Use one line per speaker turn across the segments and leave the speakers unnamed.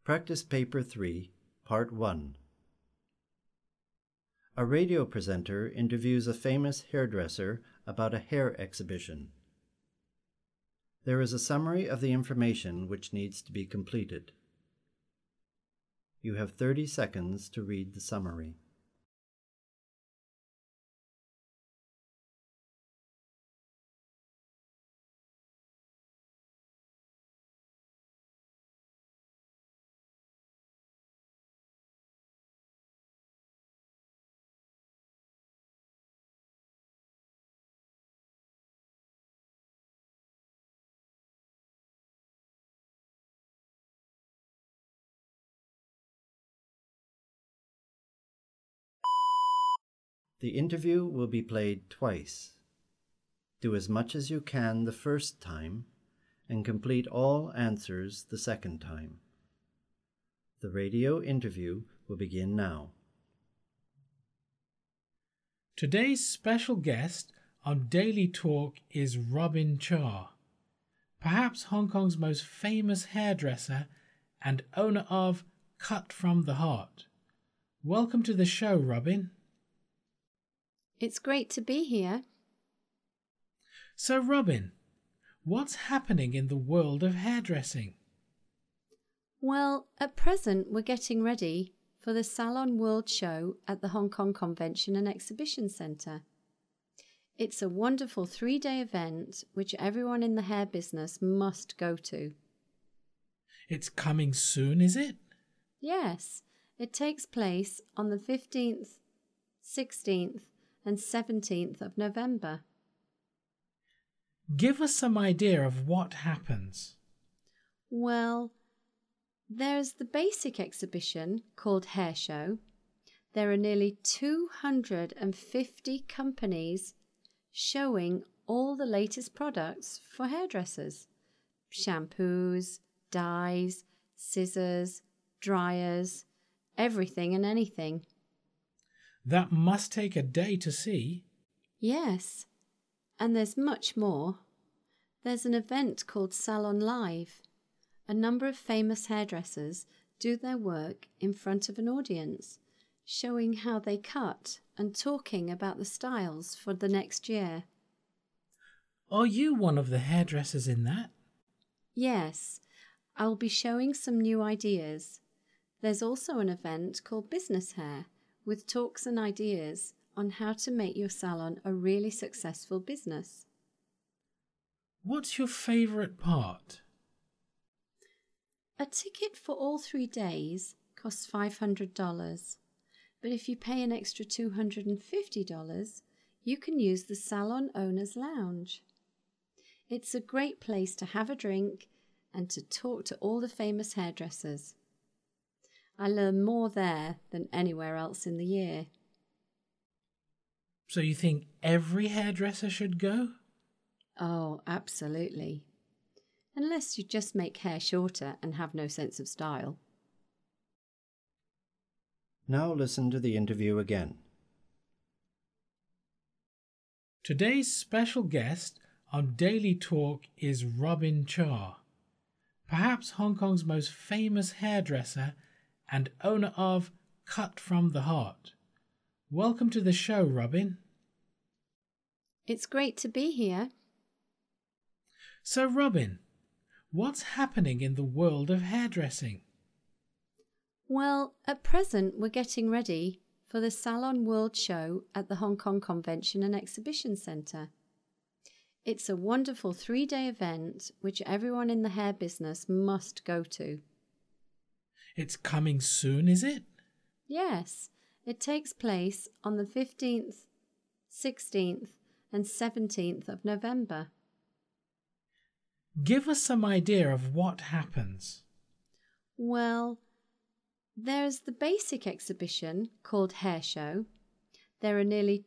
Practice Paper 3, Part 1. A radio presenter interviews a famous hairdresser about a hair exhibition. There is a summary of the information which needs to be completed. You have 30 seconds to read the summary. The interview will be played twice. Do as much as you can the first time and complete all answers the second time. The radio interview will begin now.
Today's special guest on Daily Talk is Robin Char, perhaps Hong Kong's most famous hairdresser and owner of Cut From The Heart. Welcome to the show, Robin.
It's great to be here.
So, Robin, what's happening in the world of hairdressing?
Well, at present we're getting ready for the Salon World Show at the Hong Kong Convention and Exhibition Centre. It's a wonderful 3-day event which everyone in the hair business must go to.
It's coming soon, is it?
Yes, it takes place on the 15th, 16th and 17th of November.
Give us some idea of what happens.
Well, there's the basic exhibition called Hair Show. There are nearly 250 companies showing all the latest products for hairdressers. Shampoos, dyes, scissors, dryers, everything and anything.
That must take a day to see.
Yes, and there's much more. There's an event called Salon Live. A number of famous hairdressers do their work in front of an audience, showing how they cut and talking about the styles for the next year.
Are you one of the hairdressers in that?
Yes, I'll be showing some new ideas. There's also an event called Business Hair, with talks and ideas on how to make your salon a really successful business.
What's your favourite part?
A ticket for all 3 days costs $500, but if you pay an extra $250, you can use the Salon Owners Lounge. It's a great place to have a drink and to talk to all the famous hairdressers. I learn more there than anywhere else in the year.
So you think every hairdresser should go?
Oh, absolutely. Unless you just make hair shorter and have no sense of style.
Now listen to the interview again.
Today's special guest on Daily Talk is Robin Char, perhaps Hong Kong's most famous hairdresser and owner of Cut From The Heart. Welcome to the show, Robin.
It's great to be here.
So, Robin, what's happening in the world of hairdressing?
Well, at present we're getting ready for the Salon World Show at the Hong Kong Convention and Exhibition Centre. It's a wonderful 3-day event which everyone in the hair business must go to.
It's coming soon, is it?
Yes, it takes place on the 15th, 16th and 17th of November.
Give us some idea of what happens.
Well, there's the basic exhibition called Hair Show. There are nearly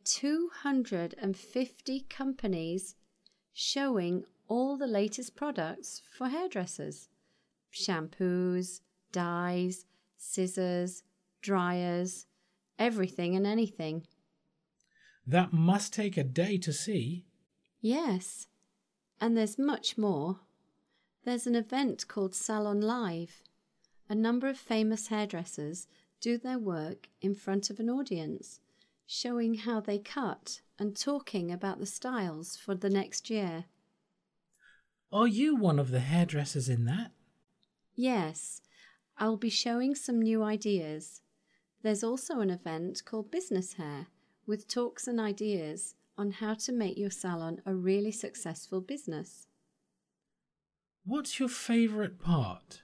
250 companies showing all the latest products for hairdressers. Shampoos, dyes, scissors, dryers, everything and anything.
That must take a day to see.
Yes, and there's much more. There's an event called Salon Live. A number of famous hairdressers do their work in front of an audience, showing how they cut and talking about the styles for the next year.
Are you one of the hairdressers in that?
Yes, I'll be showing some new ideas. There's also an event called Business Hair with talks and ideas on how to make your salon a really successful business.
What's your favourite part?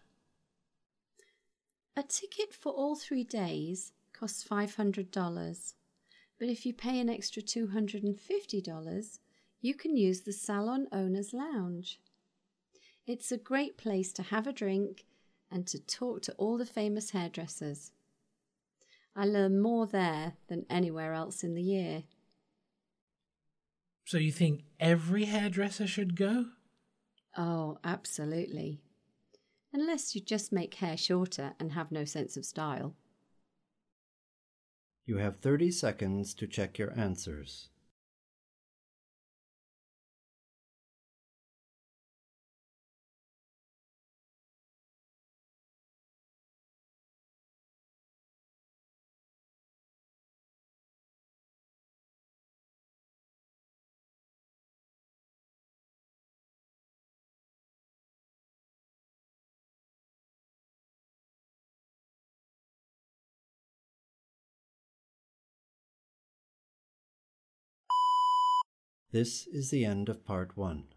A ticket for all 3 days costs $500, but if you pay an extra $250, you can use the salon owner's lounge. It's a great place to have a drink and to talk to all the famous hairdressers. I learn more there than anywhere else in the year.
So you think every hairdresser should go?
Oh, absolutely. Unless you just make hair shorter and have no sense of style.
You have 30 seconds to check your answers. This is the end of part 1.